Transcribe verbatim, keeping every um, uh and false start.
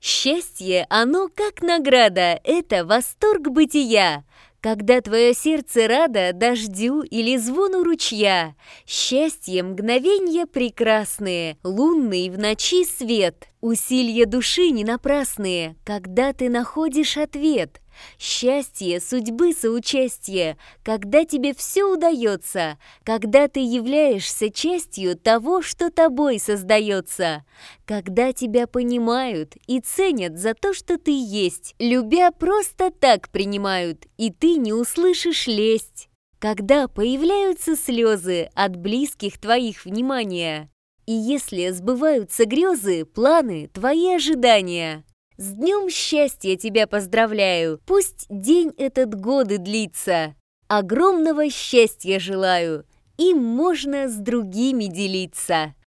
Счастье, оно как награда, это восторг бытия. Когда твое сердце радо дождю или звону ручья, счастье мгновенья прекрасные, лунный в ночи свет, усилия души не напрасные, когда ты находишь ответ. Счастье судьбы соучастие, когда тебе все удается, когда ты являешься частью того, что тобой создается, когда тебя понимают и ценят за то, что ты есть, любя просто так принимают, и ты не услышишь лесть, когда появляются слезы от близких твоих внимания, и если сбываются грезы, планы, твои ожидания. С днем счастья тебя поздравляю, пусть день этот годы длится. Огромного счастья желаю, им можно с другими делиться.